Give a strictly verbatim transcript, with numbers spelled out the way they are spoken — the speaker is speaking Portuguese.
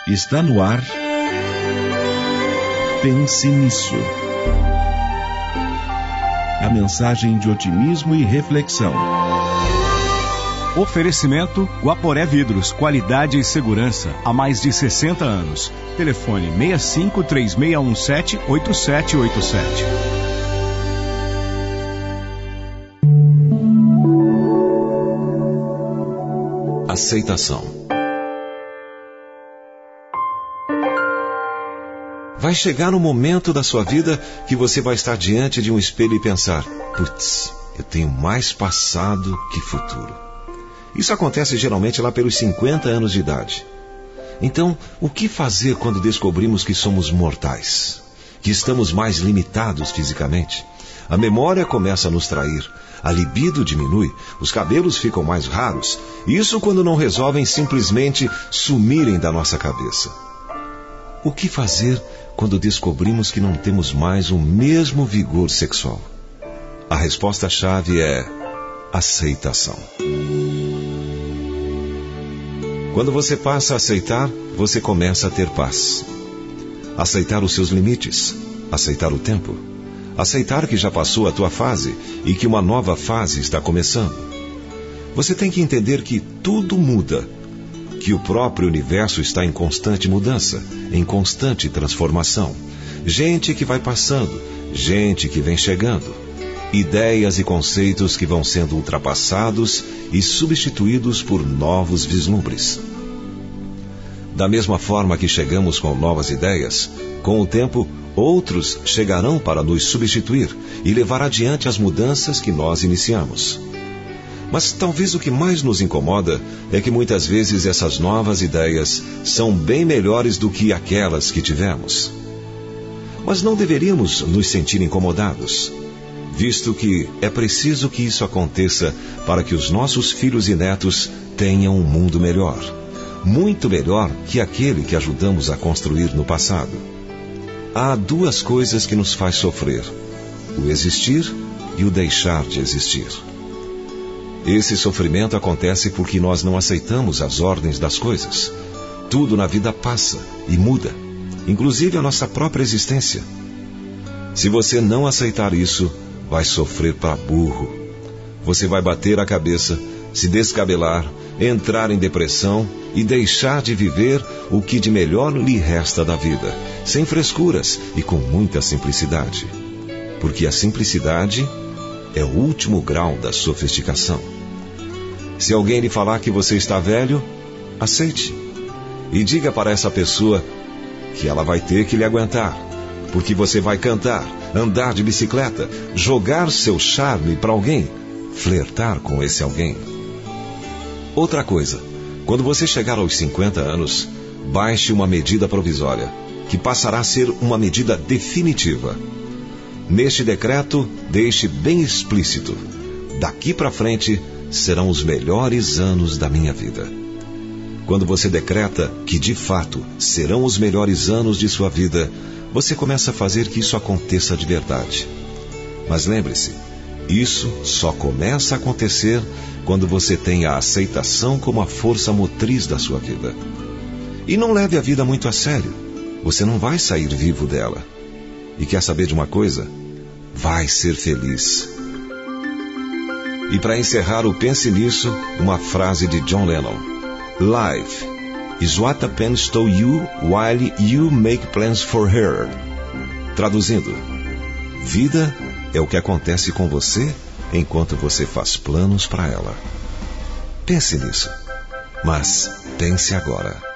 Está no ar. Pense nisso. A mensagem de otimismo e reflexão. Oferecimento Guaporé Vidros, qualidade e segurança há mais de sessenta anos. Telefone seis cinco três seis um sete oito sete oito sete. Aceitação. Vai chegar um momento da sua vida que você vai estar diante de um espelho e pensar: putz, eu tenho mais passado que futuro. Isso acontece geralmente lá pelos cinquenta anos de idade. Então, o que fazer quando descobrimos que somos mortais? Que estamos mais limitados fisicamente? A memória começa a nos trair, a libido diminui, os cabelos ficam mais raros. Isso quando não resolvem simplesmente sumirem da nossa cabeça. O que fazer quando descobrimos que não temos mais o mesmo vigor sexual? A resposta-chave é aceitação. Quando você passa a aceitar, você começa a ter paz. Aceitar os seus limites, aceitar o tempo, aceitar que já passou a tua fase e que uma nova fase está começando. Você tem que entender que tudo muda, que o próprio universo está em constante mudança, em constante transformação. Gente que vai passando, gente que vem chegando. Ideias e conceitos que vão sendo ultrapassados e substituídos por novos vislumbres. Da mesma forma que chegamos com novas ideias, com o tempo, outros chegarão para nos substituir e levar adiante as mudanças que nós iniciamos. Mas talvez o que mais nos incomoda é que muitas vezes essas novas ideias são bem melhores do que aquelas que tivemos. Mas não deveríamos nos sentir incomodados, visto que é preciso que isso aconteça para que os nossos filhos e netos tenham um mundo melhor, muito melhor que aquele que ajudamos a construir no passado. Há duas coisas que nos faz sofrer: o existir e o deixar de existir. Esse sofrimento acontece porque nós não aceitamos as ordens das coisas. Tudo na vida passa e muda, inclusive a nossa própria existência. Se você não aceitar isso, vai sofrer para burro. Você vai bater a cabeça, se descabelar, entrar em depressão e deixar de viver o que de melhor lhe resta da vida, sem frescuras e com muita simplicidade. Porque a simplicidade é o último grau da sofisticação. Se alguém lhe falar que você está velho, aceite. E diga para essa pessoa que ela vai ter que lhe aguentar, porque você vai cantar, andar de bicicleta, jogar seu charme para alguém, flertar com esse alguém. Outra coisa, quando você chegar aos cinquenta anos, baixe uma medida provisória, que passará a ser uma medida definitiva. Neste decreto, deixe bem explícito: daqui para frente serão os melhores anos da minha vida. Quando você decreta que de fato serão os melhores anos de sua vida, você começa a fazer que isso aconteça de verdade. Mas lembre-se, isso só começa a acontecer quando você tem a aceitação como a força motriz da sua vida. E não leve a vida muito a sério. Você não vai sair vivo dela. E quer saber de uma coisa? Vai ser feliz. E para encerrar o Pense Nisso, uma frase de John Lennon: Life is what happens to you while you make plans for her. Traduzindo, vida é o que acontece com você enquanto você faz planos para ela. Pense nisso, mas pense agora.